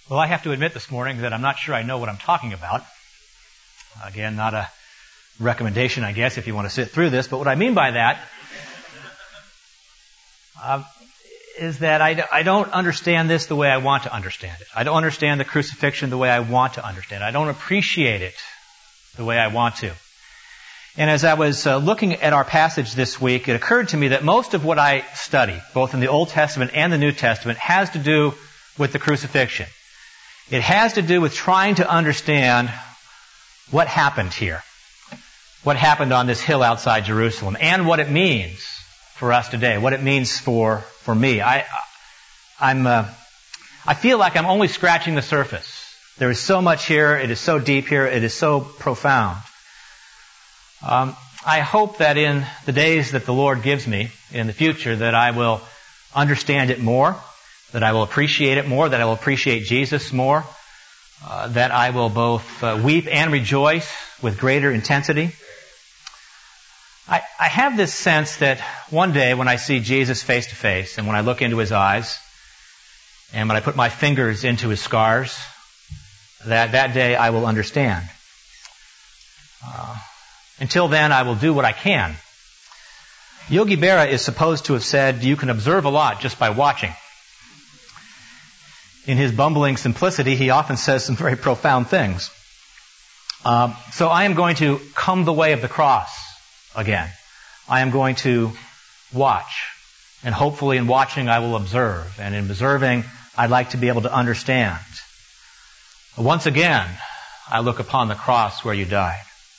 Well, I have to admit this morning that I'm not sure I know what I'm talking about. Again, not a recommendation, I guess, if you want to sit through this. But what I mean by that is that I don't understand this the way I want to understand it. I don't understand the crucifixion the way I want to understand it. I don't appreciate it the way I want to. And as I was looking at our passage this week, it occurred to me that most of what I study, both in the Old Testament and the New Testament, has to do with the crucifixion. It has to do with trying to understand what happened here, what happened on this hill outside Jerusalem, and what it means for us today, what it means for me. I feel like I'm only scratching the surface. There is so much here. It is so deep here. It is so profound. I hope that in the days that the Lord gives me in the future that I will understand it more, that I will appreciate it more, that I will appreciate Jesus more, that I will both weep and rejoice with greater intensity. I have this sense that one day when I see Jesus face to face and when I look into His eyes and when I put my fingers into His scars, that day I will understand. Until then, I will do what I can. Yogi Berra is supposed to have said, you can observe a lot just by watching. In his bumbling simplicity, he often says some very profound things. So I am going to come the way of the cross again. I am going to watch. And hopefully in watching I will observe. And in observing, I'd like to be able to understand. Once again, I look upon the cross where you died.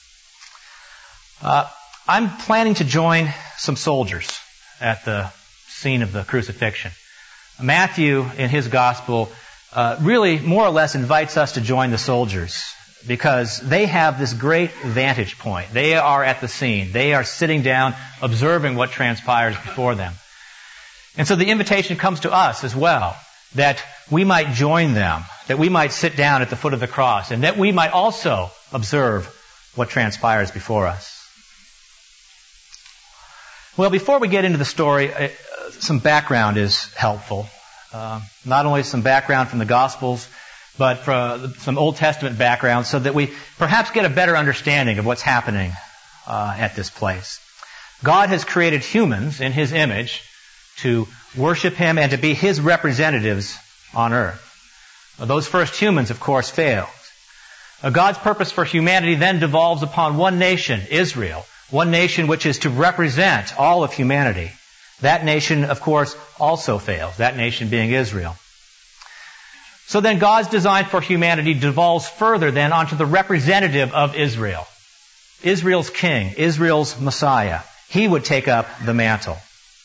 I'm planning to join some soldiers at the scene of the crucifixion. Matthew, in his gospel, really more or less invites us to join the soldiers because they have this great vantage point. They are at the scene. They are sitting down, observing what transpires before them. And so the invitation comes to us as well, that we might join them, that we might sit down at the foot of the cross, and that we might also observe what transpires before us. Well, before we get into the story, some background is helpful. Not only some background from the Gospels, but some Old Testament background so that we perhaps get a better understanding of what's happening at this place. God has created humans in His image to worship Him and to be His representatives on earth. Those first humans, of course, failed. God's purpose for humanity then devolves upon one nation, Israel, one nation which is to represent all of humanity. That nation, of course, also fails, that nation being Israel. So then God's design for humanity devolves further then onto the representative of Israel. Israel's king, Israel's Messiah. He would take up the mantle.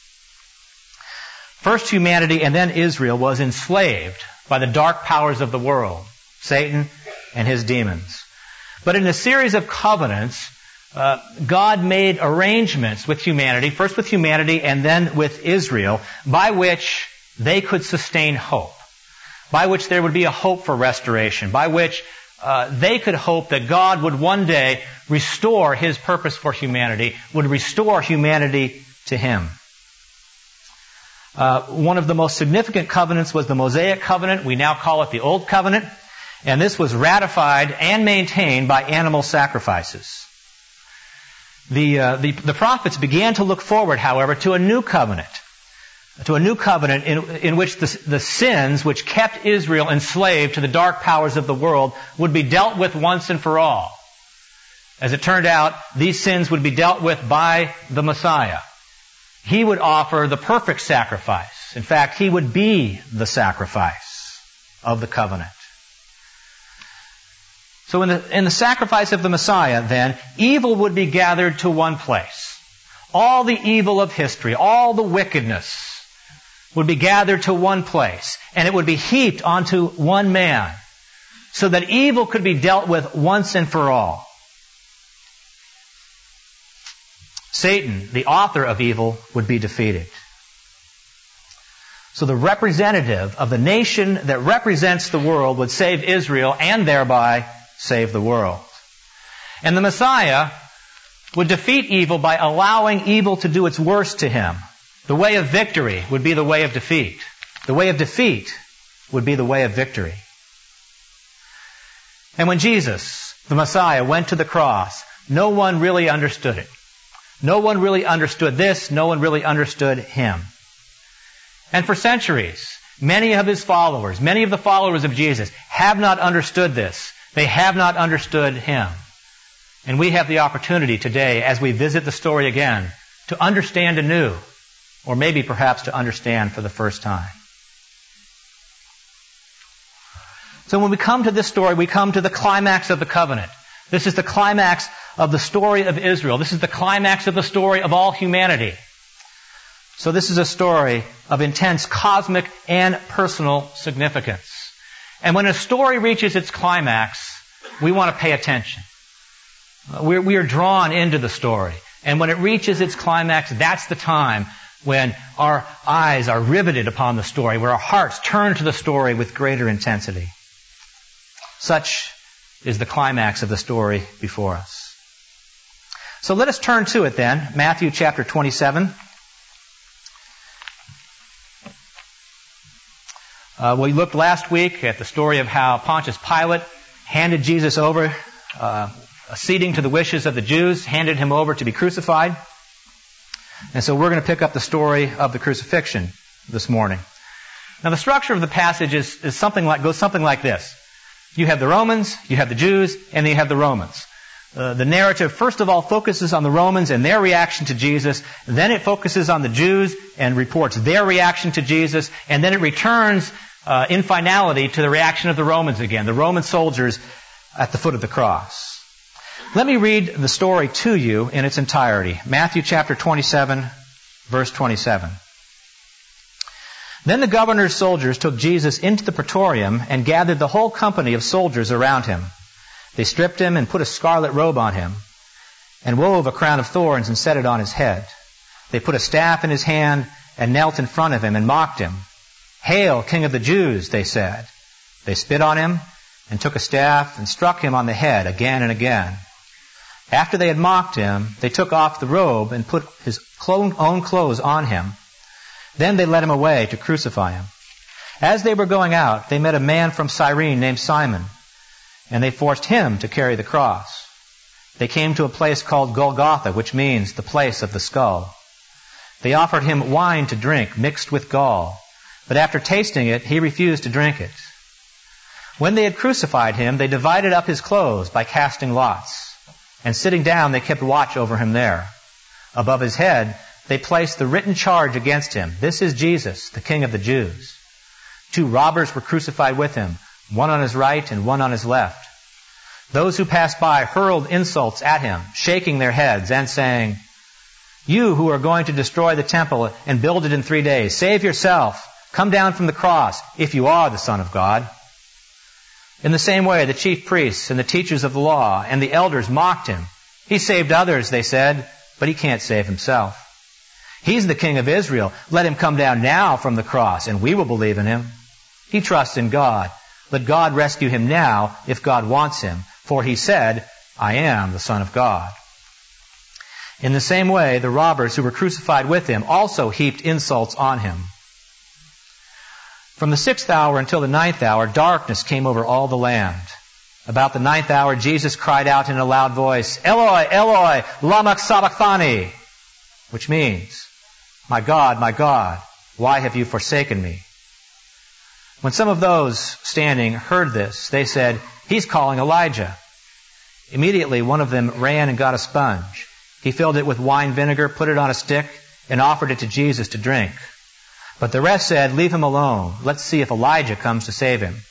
First humanity and then Israel was enslaved by the dark powers of the world, Satan and his demons. But in a series of covenants, God made arrangements with humanity, first with humanity and then with Israel, by which they could sustain hope, by which there would be a hope for restoration, by which they could hope that God would one day restore His purpose for humanity, would restore humanity to Him. One of the most significant covenants was the Mosaic covenant. We now call it the Old Covenant. And this was ratified and maintained by animal sacrifices. The prophets began to look forward, however, to a new covenant. To a new covenant in which the sins which kept Israel enslaved to the dark powers of the world would be dealt with once and for all. As it turned out, these sins would be dealt with by the Messiah. He would offer the perfect sacrifice. In fact, He would be the sacrifice of the covenant. So in the sacrifice of the Messiah, then, evil would be gathered to one place. All the evil of history, all the wickedness would be gathered to one place, and it would be heaped onto one man, so that evil could be dealt with once and for all. Satan, the author of evil, would be defeated. So the representative of the nation that represents the world would save Israel and thereby save the world. And the Messiah would defeat evil by allowing evil to do its worst to Him. The way of victory would be the way of defeat. The way of defeat would be the way of victory. And when Jesus, the Messiah, went to the cross, no one really understood it. No one really understood this. No one really understood him. And for centuries, many of his followers, many of the followers of Jesus, have not understood this. They have not understood him. And we have the opportunity today, as we visit the story again, to understand anew, or maybe perhaps to understand for the first time. So when we come to this story, we come to the climax of the covenant. This is the climax of the story of Israel. This is the climax of the story of all humanity. So this is a story of intense cosmic and personal significance. And when a story reaches its climax, we want to pay attention. We are drawn into the story. And when it reaches its climax, that's the time when our eyes are riveted upon the story, where our hearts turn to the story with greater intensity. Such is the climax of the story before us. So let us turn to it then. Matthew chapter 27. We looked last week at the story of how Pontius Pilate handed Jesus over, acceding to the wishes of the Jews, handed him over to be crucified. And so we're going to pick up the story of the crucifixion this morning. Now the structure of the passage goes something like this. You have the Romans, you have the Jews, and then you have the Romans. The narrative, first of all, focuses on the Romans and their reaction to Jesus. Then it focuses on the Jews and reports their reaction to Jesus. And then it returns in finality to the reaction of the Romans again, the Roman soldiers at the foot of the cross. Let me read the story to you in its entirety. Matthew chapter 27, verse 27. Then the governor's soldiers took Jesus into the praetorium and gathered the whole company of soldiers around him. They stripped him and put a scarlet robe on him and wove a crown of thorns and set it on his head. They put a staff in his hand and knelt in front of him and mocked him. "Hail, King of the Jews," they said. They spit on him and took a staff and struck him on the head again and again. After they had mocked him, they took off the robe and put his own clothes on him. Then they led him away to crucify him. As they were going out, they met a man from Cyrene named Simon, and they forced him to carry the cross. They came to a place called Golgotha, which means the place of the skull. They offered him wine to drink mixed with gall, but after tasting it, he refused to drink it. When they had crucified him, they divided up his clothes by casting lots, and sitting down, they kept watch over him there. Above his head, they placed the written charge against him, "This is Jesus, the King of the Jews." 2 robbers were crucified with him, one on his right and one on his left. Those who passed by hurled insults at him, shaking their heads and saying, "You who are going to destroy the temple and build it in 3 days, save yourself. Come down from the cross if you are the Son of God." In the same way, the chief priests and the teachers of the law and the elders mocked him. "He saved others," they said, "but he can't save himself. He's the King of Israel. Let him come down now from the cross, and we will believe in him. He trusts in God. Let God rescue him now if God wants him, for he said, 'I am the Son of God.'" In the same way, the robbers who were crucified with him also heaped insults on him. From the 6th hour until the 9th hour, darkness came over all the land. About the 9th hour, Jesus cried out in a loud voice, "Eloi, Eloi, lama sabachthani," which means, my God, why have you forsaken me?" When some of those standing heard this, they said, "He's calling Elijah." Immediately one of them ran and got a sponge. He filled it with wine vinegar, put it on a stick, and offered it to Jesus to drink. But the rest said, "Leave him alone. Let's see if Elijah comes to save him."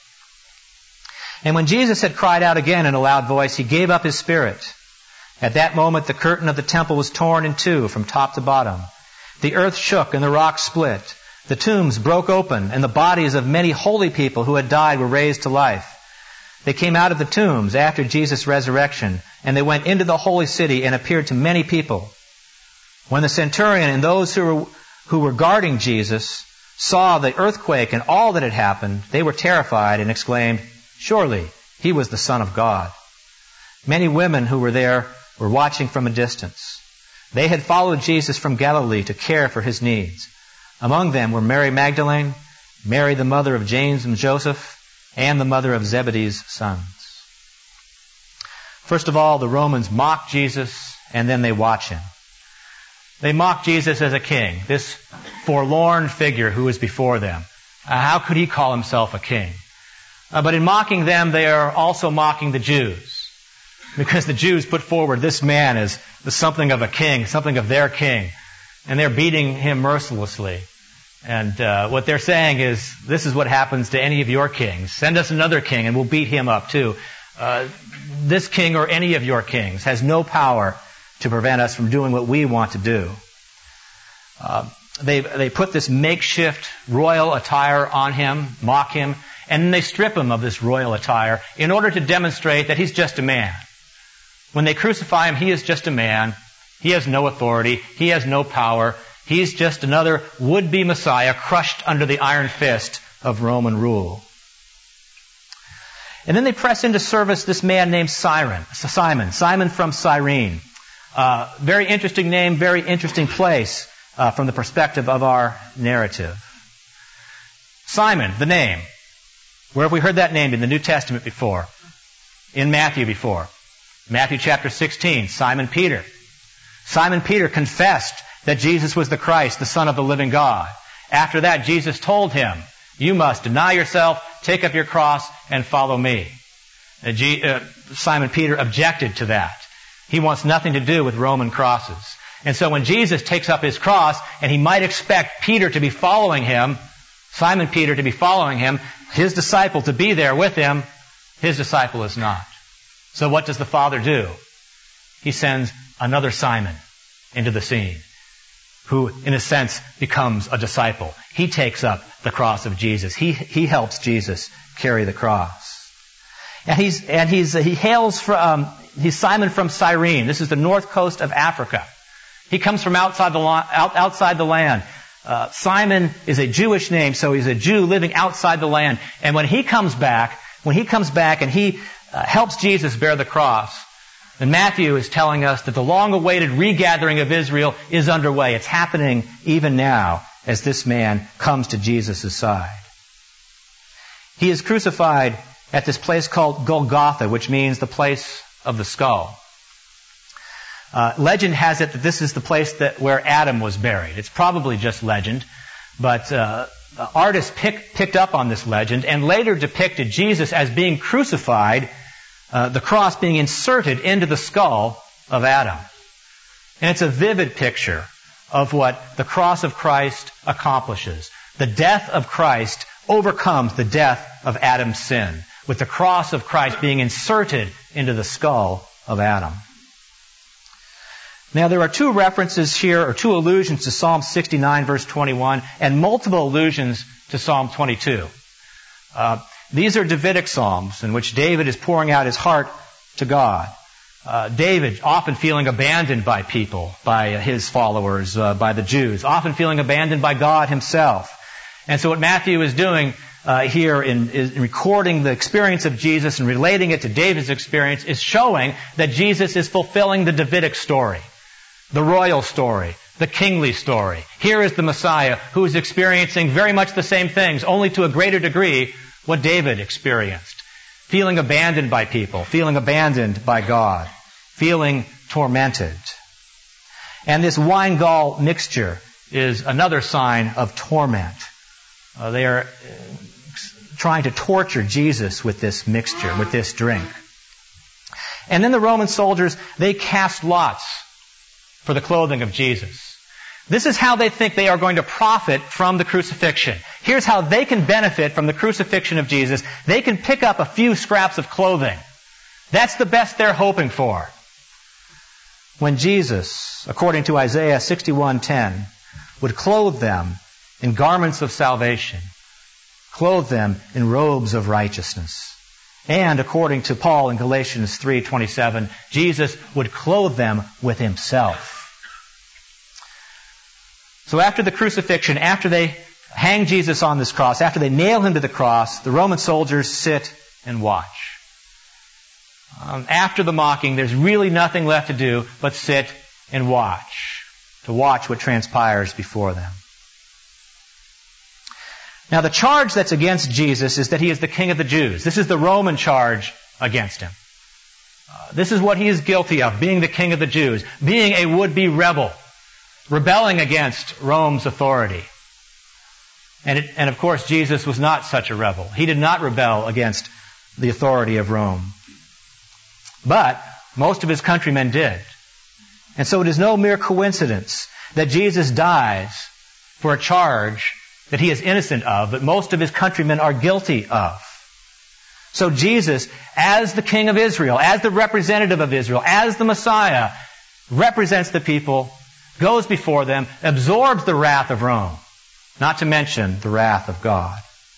And when Jesus had cried out again in a loud voice, he gave up his spirit. At that moment, the curtain of the temple was torn in two from top to bottom. The earth shook and the rocks split. The tombs broke open, and the bodies of many holy people who had died were raised to life. They came out of the tombs after Jesus' resurrection, and they went into the holy city and appeared to many people. When the centurion and those who were guarding Jesus saw the earthquake and all that had happened, they were terrified and exclaimed, "Surely he was the Son of God." Many women who were there were watching from a distance. They had followed Jesus from Galilee to care for his needs. Among them were Mary Magdalene, Mary the mother of James and Joseph, and the mother of Zebedee's sons. First of all, the Romans mock Jesus, and then they watch him. They mock Jesus as a king, this forlorn figure who is before them. How could he call himself a king? But in mocking them, they are also mocking the Jews, because the Jews put forward this man as something of a king, something of their king, and they're beating him mercilessly. And what they're saying is, this is what happens to any of your kings. Send us another king and we'll beat him up too. This king or any of your kings has no power to prevent us from doing what we want to do. They put this makeshift royal attire on him, mock him, and then they strip him of this royal attire in order to demonstrate that he's just a man. When they crucify him, he is just a man. He has no authority. He has no power. He's just another would-be Messiah crushed under the iron fist of Roman rule. And then they press into service this man named Simon from Cyrene. Very interesting name, very interesting place from the perspective of our narrative. Simon, the name. Where have we heard that name in the New Testament before? In Matthew before. Matthew chapter 16, Simon Peter. Simon Peter confessed that Jesus was the Christ, the Son of the living God. After that, Jesus told him, you must deny yourself, take up your cross, and follow me. Simon Peter objected to that. He wants nothing to do with Roman crosses. And so when Jesus takes up his cross, and he might expect Peter to be following him, Simon Peter to be following him, his disciple to be there with him, his disciple is not. So what does the Father do? He sends another Simon into the scene, who, in a sense, becomes a disciple. He takes up the cross of Jesus. He helps Jesus carry the cross. And he's Simon from Cyrene. This is the north coast of Africa. He comes from outside the land. Simon is a Jewish name, so he's a Jew living outside the land. And when he comes back and he helps Jesus bear the cross, then Matthew is telling us that the long-awaited regathering of Israel is underway. It's happening even now as this man comes to Jesus' side. He is crucified at this place called Golgotha, which means the place of the skull. Legend has it that this is the place where Adam was buried. It's probably just legend, but artists picked up on this legend and later depicted Jesus as being crucified, the cross being inserted into the skull of Adam. And it's a vivid picture of what the cross of Christ accomplishes. The death of Christ overcomes the death of Adam's sin, with the cross of Christ being inserted into the skull of Adam. Now there are two references here, or two allusions to Psalm 69 verse 21, and multiple allusions to Psalm 22. These are Davidic psalms in which David is pouring out his heart to God. David often feeling abandoned by people, by his followers, by the Jews, often feeling abandoned by God himself. And so what Matthew is doing here in recording the experience of Jesus and relating it to David's experience is showing that Jesus is fulfilling the Davidic story, the royal story, the kingly story. Here is the Messiah who is experiencing very much the same things, only to a greater degree what David experienced. Feeling abandoned by people, feeling abandoned by God, feeling tormented. And this wine-gall mixture is another sign of torment. They are trying to torture Jesus with this mixture, with this drink. And then the Roman soldiers, they cast lots for the clothing of Jesus. This is how they think they are going to profit from the crucifixion. Here's how they can benefit from the crucifixion of Jesus. They can pick up a few scraps of clothing. That's the best they're hoping for. When Jesus, according to Isaiah 61:10, would clothe them in garments of salvation, clothe them in robes of righteousness. And according to Paul in Galatians 3:27, Jesus would clothe them with himself. So after the crucifixion, after they hang Jesus on this cross, after they nail him to the cross, the Roman soldiers sit and watch. After the mocking, there's really nothing left to do but sit and watch, to watch what transpires before them. Now the charge that's against Jesus is that he is the King of the Jews. This is the Roman charge against him. This is what he is guilty of, being the king of the Jews, being a would-be rebel, rebelling against Rome's authority. And of course, Jesus was not such a rebel. He did not rebel against the authority of Rome. But most of his countrymen did. And so it is no mere coincidence that Jesus dies for a charge that he is innocent of, but most of his countrymen are guilty of. So Jesus, as the King of Israel, as the representative of Israel, as the Messiah, represents the people, goes before them, absorbs the wrath of Rome, not to mention the wrath of God.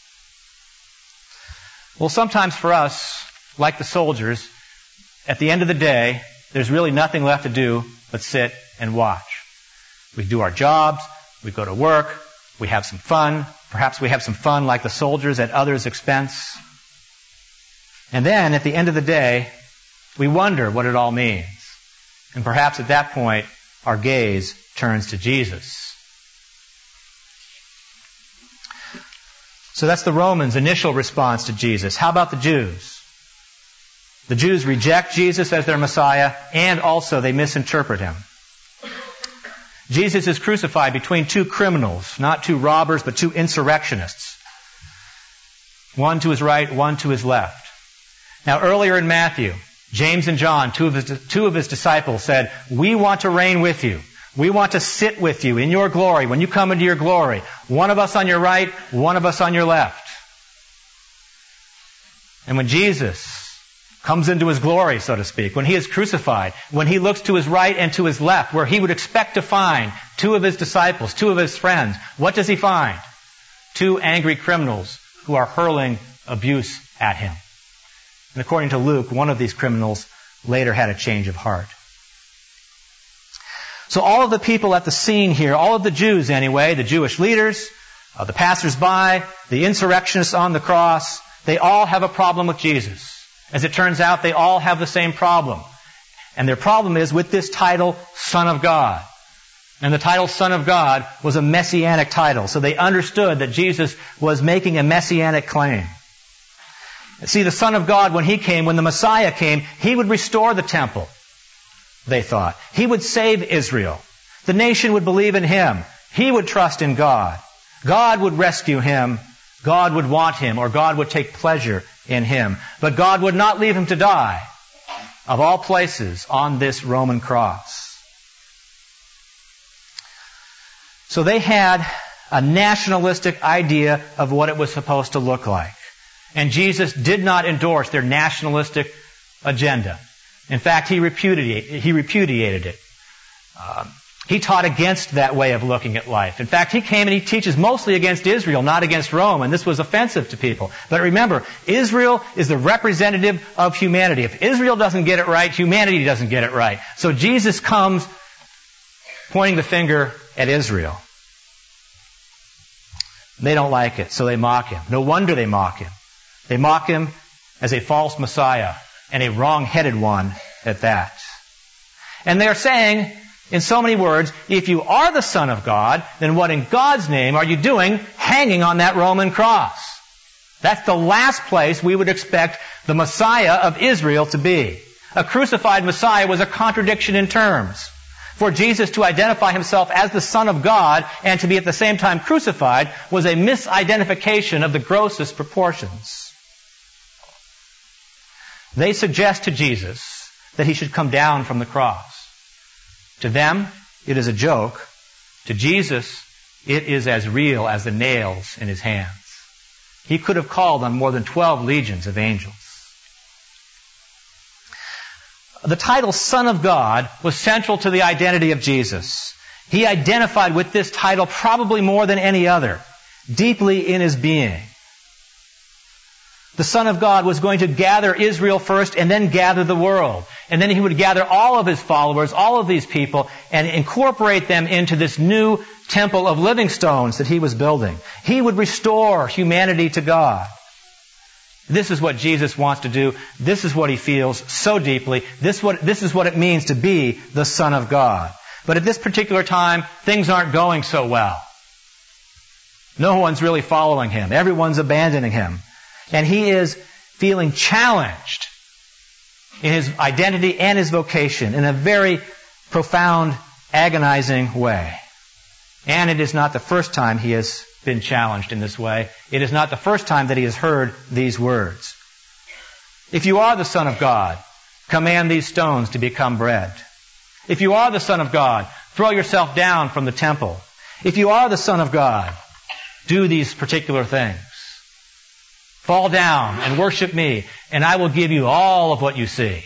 Well, sometimes for us, like the soldiers, at the end of the day, there's really nothing left to do but sit and watch. We do our jobs, we go to work, we have some fun. Perhaps we have some fun like the soldiers at others' expense. And then, at the end of the day, we wonder what it all means. And perhaps at that point, our gaze turns to Jesus. So that's the Romans' initial response to Jesus. How about the Jews? The Jews reject Jesus as their Messiah, and also they misinterpret him. Jesus is crucified between two criminals, not two robbers, but two insurrectionists. One to his right, one to his left. Now, earlier in Matthew, James and John, two of his disciples, said, "We want to reign with you. We want to sit with you in your glory, when you come into your glory. One of us on your right, one of us on your left." And when Jesus comes into his glory, so to speak, when he is crucified, when he looks to his right and to his left, where he would expect to find two of his disciples, two of his friends, what does he find? Two angry criminals who are hurling abuse at him. And according to Luke, one of these criminals later had a change of heart. So all of the people at the scene here, all of the Jews anyway, the Jewish leaders, the passers-by, the insurrectionists on the cross, they all have a problem with Jesus. As it turns out, they all have the same problem. And their problem is with this title, Son of God. And the title Son of God was a messianic title. So they understood that Jesus was making a messianic claim. See, the Son of God, when he came, when the Messiah came, he would restore the temple, they thought. He would save Israel. The nation would believe in him. He would trust in God. God would rescue him. God would want him, or God would take pleasure in him. But God would not leave him to die, of all places, on this Roman cross. So they had a nationalistic idea of what it was supposed to look like. And Jesus did not endorse their nationalistic agenda. In fact, he repudiated it. He taught against that way of looking at life. In fact, he came and he teaches mostly against Israel, not against Rome, and this was offensive to people. But remember, Israel is the representative of humanity. If Israel doesn't get it right, humanity doesn't get it right. So Jesus comes pointing the finger at Israel. They don't like it, so they mock him. No wonder they mock him. They mock him as a false Messiah, and a wrong-headed one at that. And they're saying, in so many words, if you are the Son of God, then what in God's name are you doing hanging on that Roman cross? That's the last place we would expect the Messiah of Israel to be. A crucified Messiah was a contradiction in terms. For Jesus to identify himself as the Son of God and to be at the same time crucified was a misidentification of the grossest proportions. They suggest to Jesus that he should come down from the cross. To them, it is a joke. To Jesus, it is as real as the nails in his hands. He could have called on more than 12 legions of angels. The title Son of God was central to the identity of Jesus. He identified with this title probably more than any other, deeply in his being. The Son of God was going to gather Israel first and then gather the world. And then he would gather all of his followers, all of these people, and incorporate them into this new temple of living stones that he was building. He would restore humanity to God. This is what Jesus wants to do. This is what he feels so deeply. This is what it means to be the Son of God. But at this particular time, things aren't going so well. No one's really following him. Everyone's abandoning him. And he is feeling challenged in his identity and his vocation in a very profound, agonizing way. And it is not the first time he has been challenged in this way. It is not the first time that he has heard these words. If you are the Son of God, command these stones to become bread. If you are the Son of God, throw yourself down from the temple. If you are the Son of God, do these particular things. Fall down and worship me, and I will give you all of what you see.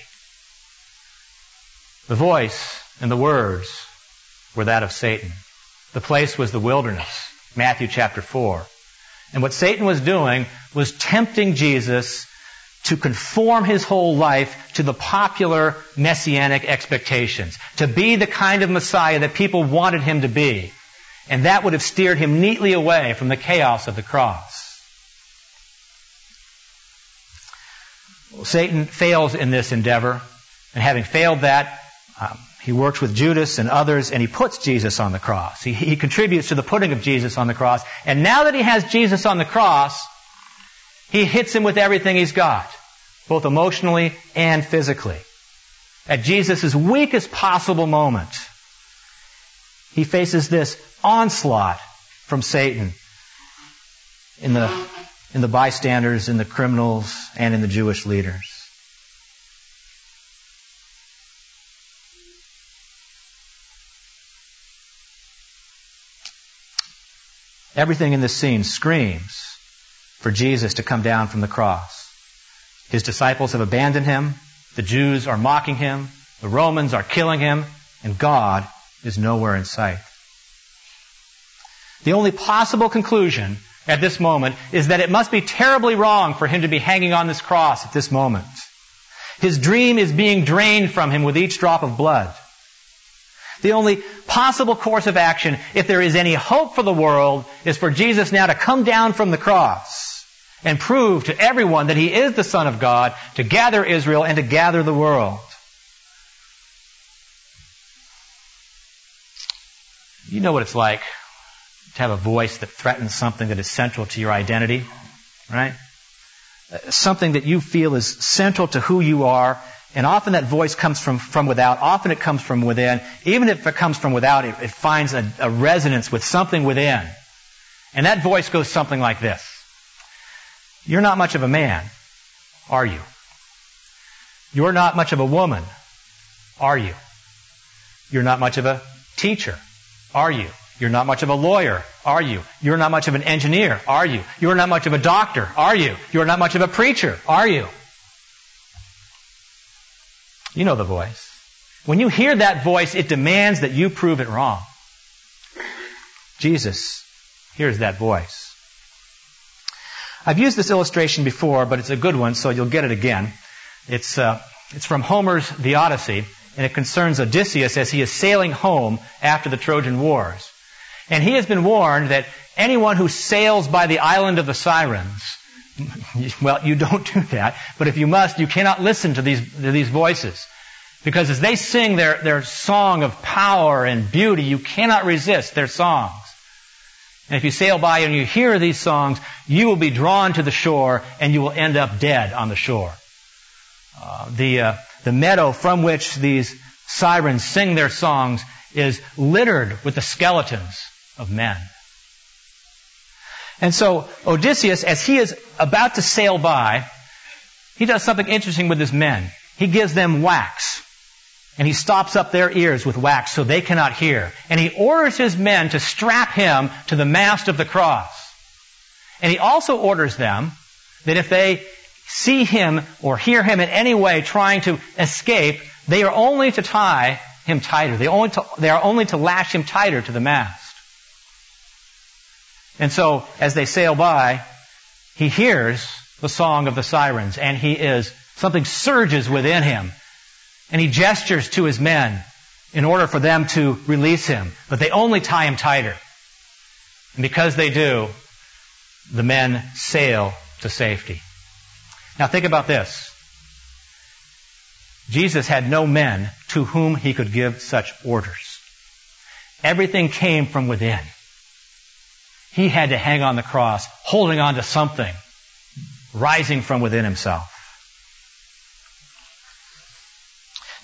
The voice and the words were that of Satan. The place was the wilderness, Matthew chapter 4. And what Satan was doing was tempting Jesus to conform his whole life to the popular messianic expectations, to be the kind of Messiah that people wanted him to be. And that would have steered him neatly away from the chaos of the cross. Well, Satan fails in this endeavor, and having failed that, he works with Judas and others, and he puts Jesus on the cross. He contributes to the putting of Jesus on the cross. And now that he has Jesus on the cross, he hits him with everything he's got, both emotionally and physically. At Jesus' weakest possible moment, he faces this onslaught from Satan in the bystanders, in the criminals, and in the Jewish leaders. Everything in this scene screams for Jesus to come down from the cross. His disciples have abandoned him. The Jews are mocking him. The Romans are killing him. And God is nowhere in sight. The only possible conclusion at this moment is that it must be terribly wrong for him to be hanging on this cross at this moment. His dream is being drained from him with each drop of blood. The only possible course of action, if there is any hope for the world, is for Jesus now to come down from the cross and prove to everyone that he is the Son of God, to gather Israel and to gather the world. You know what it's like to have a voice that threatens something that is central to your identity, right? Something that you feel is central to who you are. And often that voice comes from without. Often it comes from within. Even if it comes from without, it finds a resonance with something within. And that voice goes something like this. You're not much of a man, are you? You're not much of a woman, are you? You're not much of a teacher, are you? You're not much of a lawyer, are you? You're not much of an engineer, are you? You're not much of a doctor, are you? You're not much of a preacher, are you? You know the voice. When you hear that voice, it demands that you prove it wrong. Jesus hears that voice. I've used this illustration before, but it's a good one, so you'll get it again. It's from Homer's The Odyssey, and it concerns Odysseus as he is sailing home after the Trojan Wars. And he has been warned that anyone who sails by the island of the Sirens, well, you don't do that, but if you must, you cannot listen to these voices. Because as they sing their song of power and beauty, you cannot resist their songs. And if you sail by and you hear these songs, you will be drawn to the shore and you will end up dead on the shore. The meadow from which these sirens sing their songs is littered with the skeletons of men. And so Odysseus, as he is about to sail by, he does something interesting with his men. He gives them wax. And he stops up their ears with wax so they cannot hear. And he orders his men to strap him to the mast of the cross. And he also orders them that if they see him or hear him in any way trying to escape, they are only to tie him tighter. They are only to lash him tighter to the mast. And so, as they sail by, he hears the song of the sirens, and something surges within him. And he gestures to his men in order for them to release him. But they only tie him tighter. And because they do, the men sail to safety. Now think about this. Jesus had no men to whom he could give such orders. Everything came from within. He had to hang on the cross, holding on to something, rising from within himself.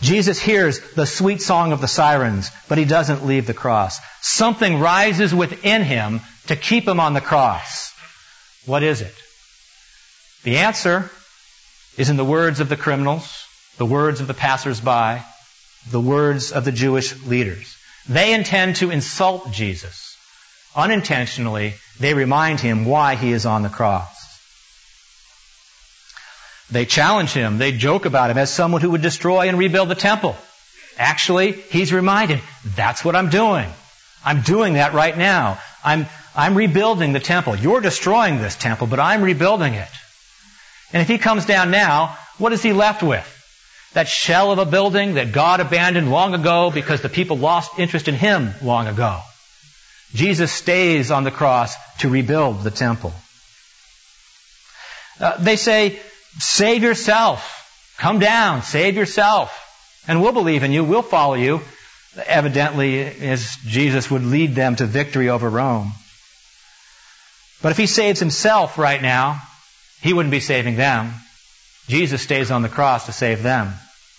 Jesus hears the sweet song of the sirens, but he doesn't leave the cross. Something rises within him to keep him on the cross. What is it? The answer is in the words of the criminals, the words of the passers-by, the words of the Jewish leaders. They intend to insult Jesus. Unintentionally, they remind him why he is on the cross. They challenge him. They joke about him as someone who would destroy and rebuild the temple. Actually, he's reminded, that's what I'm doing. I'm doing that right now. I'm rebuilding the temple. You're destroying this temple, but I'm rebuilding it. And if he comes down now, what is he left with? That shell of a building that God abandoned long ago because the people lost interest in him long ago. Jesus stays on the cross to rebuild the temple. They say, save yourself. Come down, save yourself. And we'll believe in you, we'll follow you. Evidently, as Jesus would lead them to victory over Rome. But if he saves himself right now, he wouldn't be saving them. Jesus stays on the cross to save them.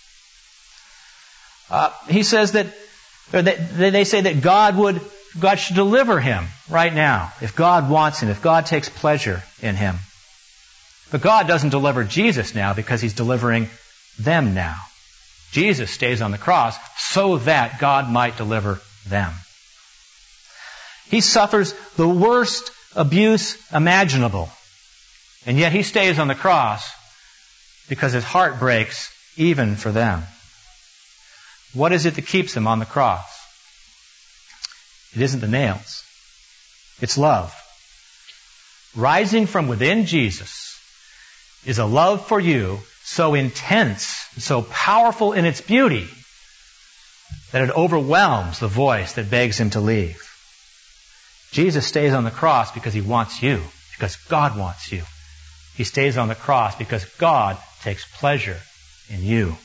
He says that, they say that God should deliver him right now. If God wants him, if God takes pleasure in him. But God doesn't deliver Jesus now because he's delivering them now. Jesus stays on the cross so that God might deliver them. He suffers the worst abuse imaginable. And yet he stays on the cross because his heart breaks even for them. What is it that keeps him on the cross? It isn't the nails. It's love. Rising from within Jesus is a love for you so intense, so powerful in its beauty, that it overwhelms the voice that begs him to leave. Jesus stays on the cross because he wants you, because God wants you. He stays on the cross because God takes pleasure in you.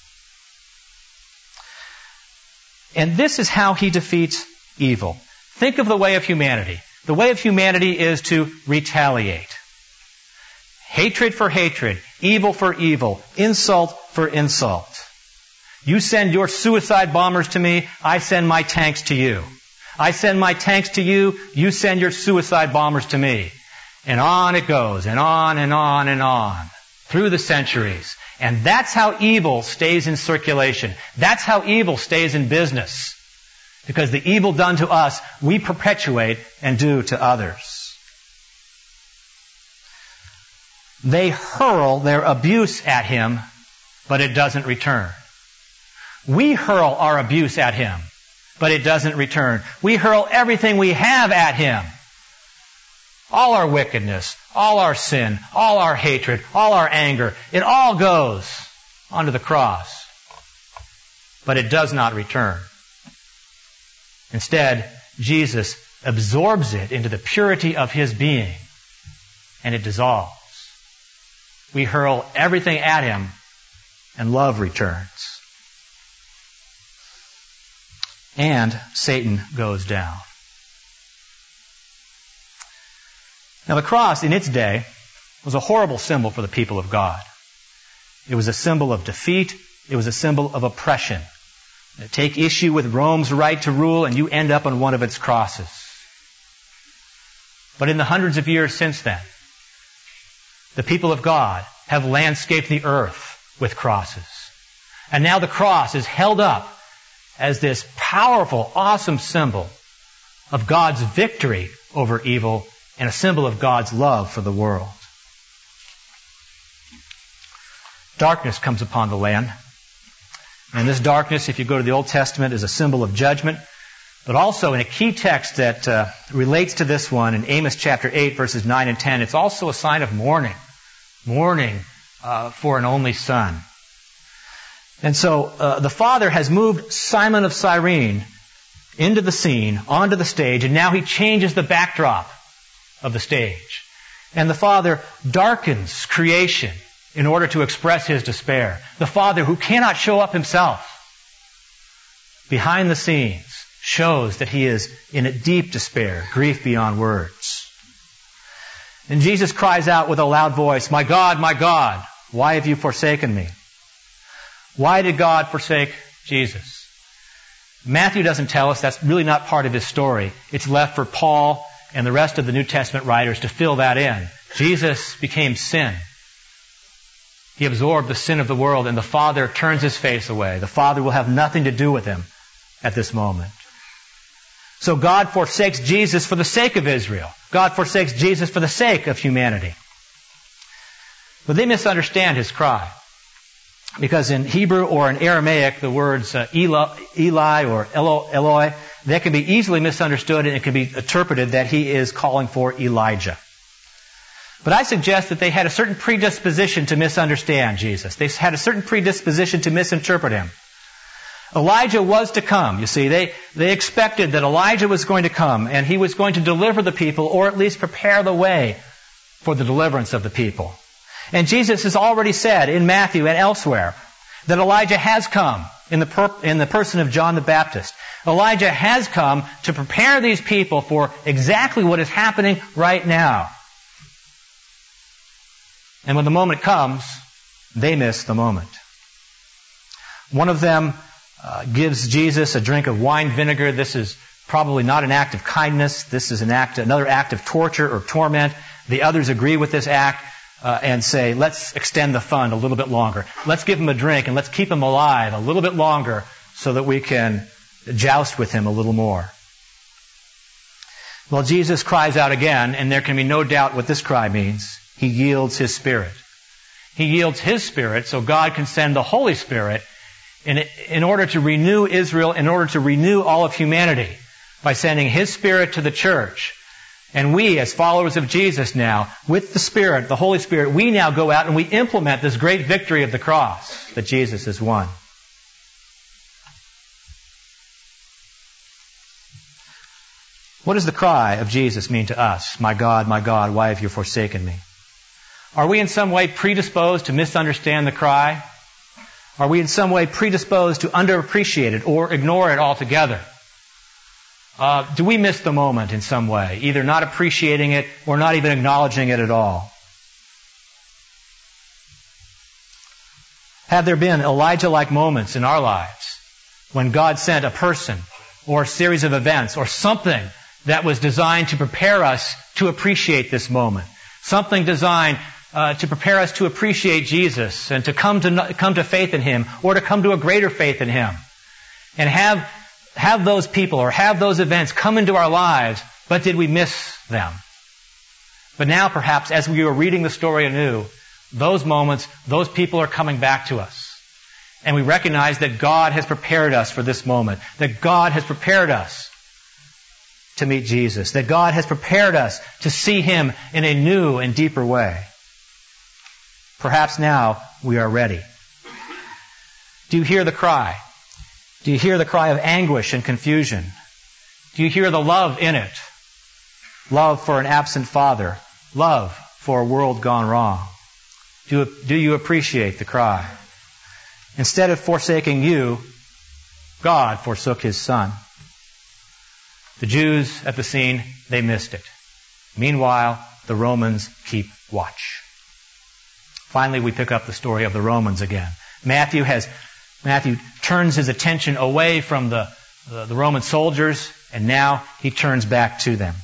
And this is how he defeats evil. Think of the way of humanity. The way of humanity is to retaliate. Hatred for hatred, evil for evil, insult for insult. You send your suicide bombers to me, I send my tanks to you. I send my tanks to you, you send your suicide bombers to me. And on it goes, and on and on and on, through the centuries. And that's how evil stays in circulation. That's how evil stays in business. Because the evil done to us, we perpetuate and do to others. They hurl their abuse at him, but it doesn't return. We hurl our abuse at him, but it doesn't return. We hurl everything we have at him. All our wickedness, all our sin, all our hatred, all our anger, it all goes onto the cross. But it does not return. Instead, Jesus absorbs it into the purity of his being, and it dissolves. We hurl everything at him, and love returns. And Satan goes down. Now the cross in its day was a horrible symbol for the people of God. It was a symbol of defeat. It was a symbol of oppression. Take issue with Rome's right to rule and you end up on one of its crosses. But in the hundreds of years since then, the people of God have landscaped the earth with crosses. And now the cross is held up as this powerful, awesome symbol of God's victory over evil and a symbol of God's love for the world. Darkness comes upon the land. And this darkness, if you go to the Old Testament, is a symbol of judgment. But also in a key text that relates to this one, in Amos chapter 8, verses 9 and 10, it's also a sign of mourning. Mourning for an only son. And so the Father has moved Simon of Cyrene into the scene, onto the stage, and now he changes the backdrop of the stage. And the Father darkens creation in order to express his despair. The Father, who cannot show up himself, behind the scenes, shows that he is in a deep despair, grief beyond words. And Jesus cries out with a loud voice, my God, why have you forsaken me? Why did God forsake Jesus? Matthew doesn't tell us. That's really not part of his story. It's left for Paul and the rest of the New Testament writers to fill that in. Jesus became sin. He absorbed the sin of the world, and the Father turns his face away. The Father will have nothing to do with him at this moment. So God forsakes Jesus for the sake of Israel. God forsakes Jesus for the sake of humanity. But they misunderstand his cry. Because in Hebrew or in Aramaic, the words Eli or Eloi, they can be easily misunderstood, and it can be interpreted that he is calling for Elijah. But I suggest that they had a certain predisposition to misunderstand Jesus. They had a certain predisposition to misinterpret him. Elijah was to come. You see, they expected that Elijah was going to come, and he was going to deliver the people, or at least prepare the way for the deliverance of the people. And Jesus has already said in Matthew and elsewhere that Elijah has come in the person of John the Baptist. Elijah has come to prepare these people for exactly what is happening right now. And when the moment comes, they miss the moment. One of them gives Jesus a drink of wine vinegar. This is probably not an act of kindness. This is another act of torture or torment. The others agree with this act and say, let's extend the fun a little bit longer. Let's give him a drink and let's keep him alive a little bit longer so that we can joust with him a little more. Well, Jesus cries out again, and there can be no doubt what this cry means. He yields his Spirit. He yields his Spirit so God can send the Holy Spirit in order to renew Israel, in order to renew all of humanity by sending his Spirit to the church. And we, as followers of Jesus now, with the Spirit, the Holy Spirit, we now go out and we implement this great victory of the cross that Jesus has won. What does the cry of Jesus mean to us? My God, why have you forsaken me? Are we in some way predisposed to misunderstand the cry? Are we in some way predisposed to underappreciate it or ignore it altogether? Do we miss the moment in some way, either not appreciating it or not even acknowledging it at all? Have there been Elijah-like moments in our lives when God sent a person or a series of events or something that was designed to prepare us to appreciate this moment? Something designed to prepare us to appreciate Jesus and to come to faith in him, or to come to a greater faith in him. And have those people or have those events come into our lives, but did we miss them? But now perhaps as we are reading the story anew, those moments, those people are coming back to us. And we recognize that God has prepared us for this moment. That God has prepared us to meet Jesus. That God has prepared us to see him in a new and deeper way. Perhaps now we are ready. Do you hear the cry? Do you hear the cry of anguish and confusion? Do you hear the love in it? Love for an absent father. Love for a world gone wrong. Do you appreciate the cry? Instead of forsaking you, God forsook his Son. The Jews at the scene, they missed it. Meanwhile, the Romans keep watch. Finally, we pick up the story of the Romans again. Matthew turns his attention away from the Roman soldiers, and now he turns back to them.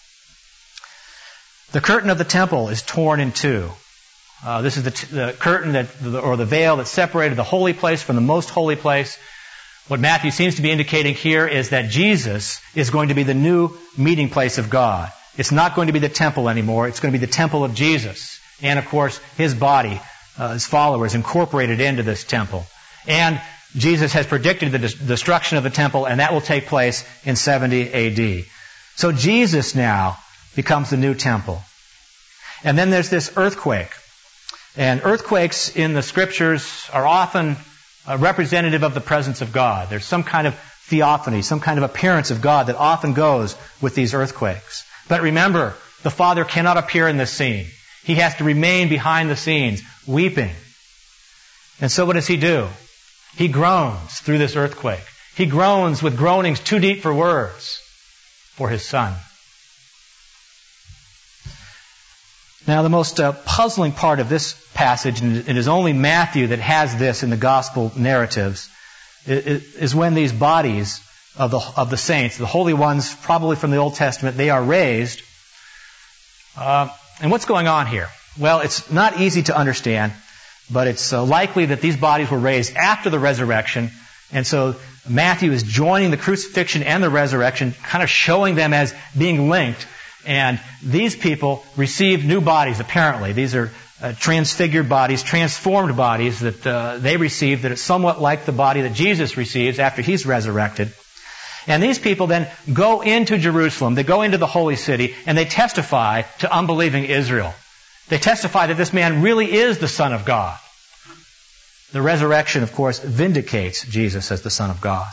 The curtain of the temple is torn in two. This is the curtain or the veil that separated the holy place from the most holy place. What Matthew seems to be indicating here is that Jesus is going to be the new meeting place of God. It's not going to be the temple anymore. It's going to be the temple of Jesus. And, of course, his body, his followers, incorporated into this temple. And Jesus has predicted the destruction of the temple, and that will take place in 70 A.D. So Jesus now becomes the new temple. And then there's this earthquake. And earthquakes in the Scriptures are often representative of the presence of God. There's some kind of theophany, some kind of appearance of God that often goes with these earthquakes. But remember, the Father cannot appear in this scene. He has to remain behind the scenes, weeping. And so what does he do? He groans through this earthquake. He groans with groanings too deep for words for his Son. Now, the most puzzling part of this passage, and it is only Matthew that has this in the gospel narratives, is when these bodies of the saints, the holy ones, probably from the Old Testament, they are raised. And what's going on here? Well, it's not easy to understand, but it's likely that these bodies were raised after the resurrection, and so Matthew is joining the crucifixion and the resurrection, kind of showing them as being linked. And these people received new bodies, apparently. These are transfigured bodies, transformed bodies that they received that is somewhat like the body that Jesus receives after He's resurrected. And these people then go into Jerusalem, they go into the holy city, and they testify to unbelieving Israel. They testify that this man really is the Son of God. The resurrection, of course, vindicates Jesus as the Son of God.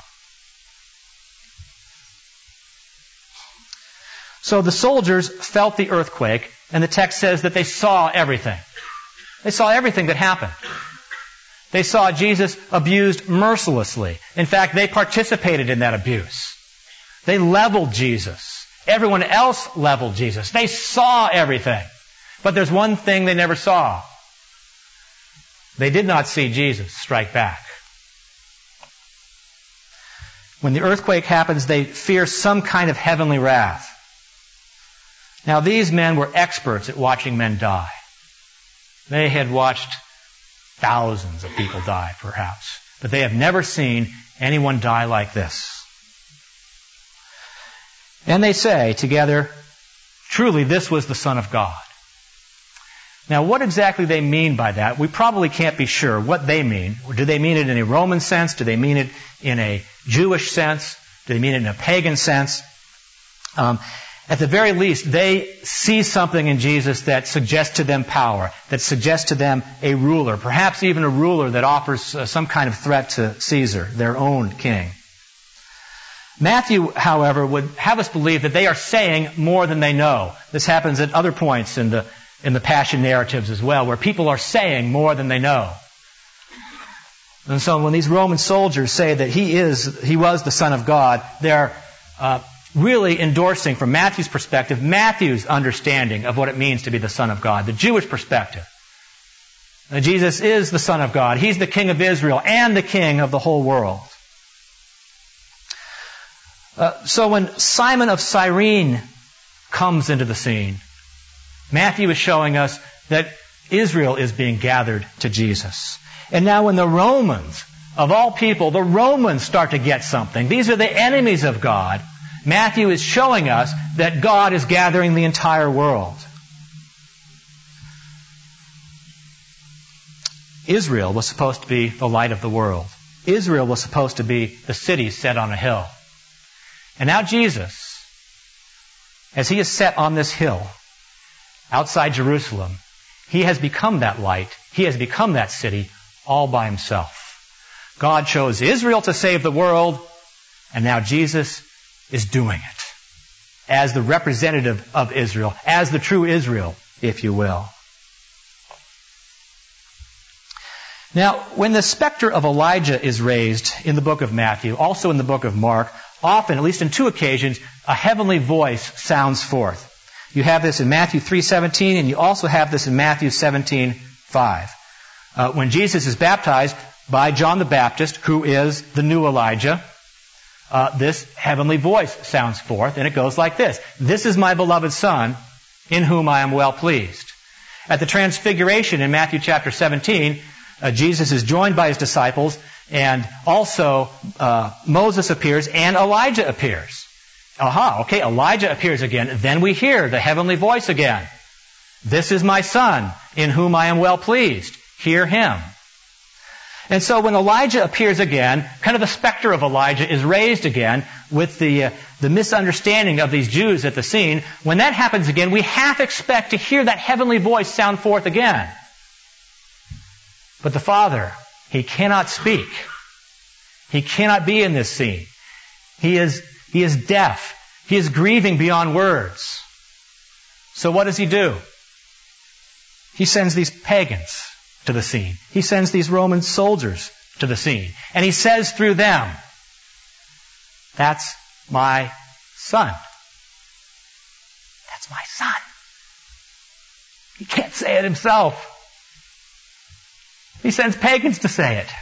So the soldiers felt the earthquake, and the text says that they saw everything. They saw everything that happened. They saw Jesus abused mercilessly. In fact, they participated in that abuse. They leveled Jesus. Everyone else leveled Jesus. They saw everything. But there's one thing they never saw. They did not see Jesus strike back. When the earthquake happens, they fear some kind of heavenly wrath. Now, these men were experts at watching men die. They had watched thousands of people die, perhaps. But they have never seen anyone die like this. And they say together, truly, this was the Son of God. Now, what exactly they mean by that, we probably can't be sure what they mean. Do they mean it in a Roman sense? Do they mean it in a Jewish sense? Do they mean it in a pagan sense? At the very least, they see something in Jesus that suggests to them power, that suggests to them a ruler, perhaps even a ruler that offers some kind of threat to Caesar, their own king. Matthew, however, would have us believe that they are saying more than they know. This happens at other points in the Passion narratives as well, where people are saying more than they know. And so when these Roman soldiers say that he was the Son of God, they're really endorsing, from Matthew's perspective, Matthew's understanding of what it means to be the Son of God, the Jewish perspective. Jesus is the Son of God. He's the King of Israel and the King of the whole world. So when Simon of Cyrene comes into the scene, Matthew is showing us that Israel is being gathered to Jesus. And now when the Romans, of all people, the Romans start to get something, these are the enemies of God, Matthew is showing us that God is gathering the entire world. Israel was supposed to be the light of the world. Israel was supposed to be the city set on a hill. And now Jesus, as He is set on this hill outside Jerusalem, He has become that light. He has become that city all by Himself. God chose Israel to save the world, and now Jesus is doing it as the representative of Israel, as the true Israel, if you will. Now, when the specter of Elijah is raised in the book of Matthew, also in the book of Mark, often, at least in two occasions, a heavenly voice sounds forth. You have this in Matthew 3:17, and you also have this in Matthew 17:5. When Jesus is baptized by John the Baptist, who is the new Elijah, this heavenly voice sounds forth, and it goes like this: "This is my beloved Son, in whom I am well pleased." At the Transfiguration in Matthew chapter 17, Jesus is joined by His disciples, and also Moses appears and Elijah appears. Okay, Elijah appears again. Then we hear the heavenly voice again. "This is my Son, in whom I am well pleased. Hear Him." And so when Elijah appears again, kind of the specter of Elijah is raised again with the misunderstanding of these Jews at the scene. When that happens again, we half expect to hear that heavenly voice sound forth again. But the Father, He cannot speak. He cannot be in this scene. He is deaf. He is grieving beyond words. So what does He do? He sends these pagans to the scene. He sends these Roman soldiers to the scene. And He says through them, "That's my Son. That's my Son." He can't say it himself. He sends pagans to say it.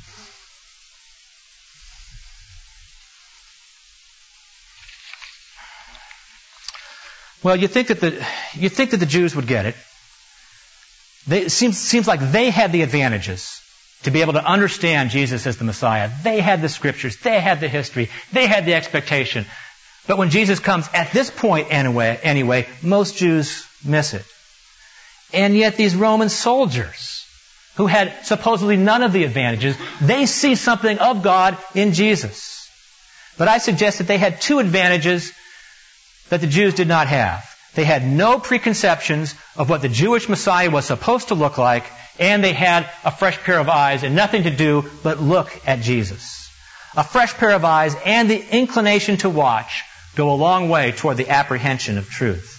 Well, you think that the Jews would get it. It seems like they had the advantages to be able to understand Jesus as the Messiah. They had the scriptures. They had the history. They had the expectation. But when Jesus comes at this point anyway, most Jews miss it. And yet these Roman soldiers, who had supposedly none of the advantages, they see something of God in Jesus. But I suggest that they had two advantages that the Jews did not have. They had no preconceptions of what the Jewish Messiah was supposed to look like, and they had a fresh pair of eyes and nothing to do but look at Jesus. A fresh pair of eyes and the inclination to watch go a long way toward the apprehension of truth.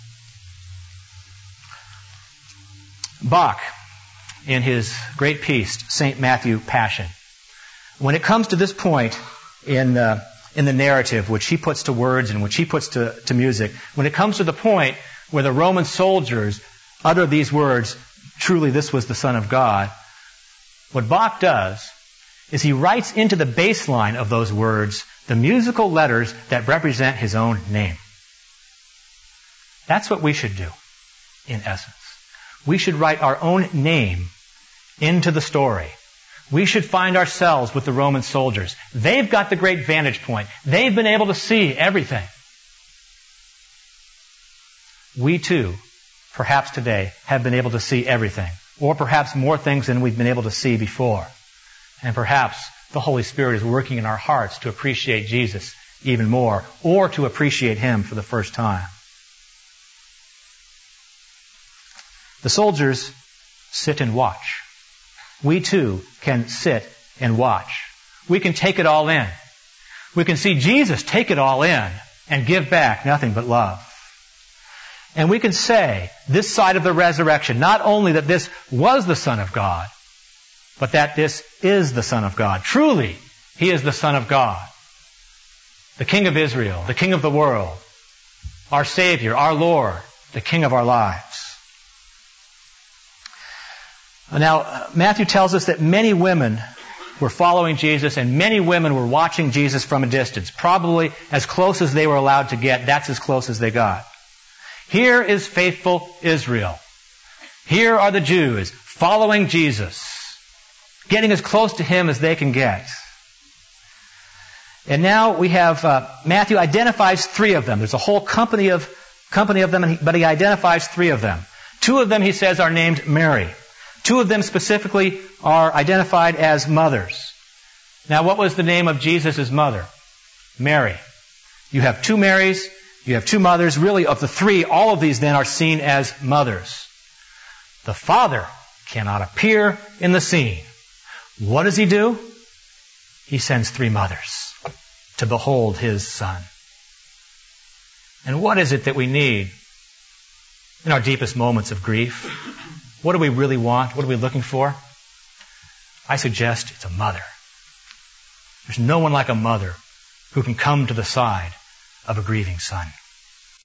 Bach, in his great piece, St. Matthew Passion, when it comes to this point in the narrative, which he puts to words and which he puts to music, when it comes to the point where the Roman soldiers utter these words, truly this was the Son of God, what Bach does is he writes into the bass line of those words the musical letters that represent his own name. That's what we should do, in essence. We should write our own name into the story. We should find ourselves with the Roman soldiers. They've got the great vantage point. They've been able to see everything. We too, perhaps today, have been able to see everything, or perhaps more things than we've been able to see before. And perhaps the Holy Spirit is working in our hearts to appreciate Jesus even more, or to appreciate Him for the first time. The soldiers sit and watch. We too can sit and watch. We can take it all in. We can see Jesus take it all in and give back nothing but love. And we can say, this side of the resurrection, not only that this was the Son of God, but that this is the Son of God. Truly, He is the Son of God. The King of Israel, the King of the world, our Savior, our Lord, the King of our lives. Now, Matthew tells us that many women were following Jesus and many women were watching Jesus from a distance. Probably as close as they were allowed to get, that's as close as they got. Here is faithful Israel. Here are the Jews following Jesus, getting as close to Him as they can get. And now we have, Matthew identifies three of them. There's a whole company of them, but he identifies three of them. Two of them, he says, are named Mary. Two of them specifically are identified as mothers. Now, what was the name of Jesus' mother? Mary. You have two Marys, you have two mothers. Really, of the three, all of these then are seen as mothers. The Father cannot appear in the scene. What does He do? He sends three mothers to behold His Son. And what is it that we need in our deepest moments of grief? What do we really want? What are we looking for? I suggest it's a mother. There's no one like a mother who can come to the side of a grieving son.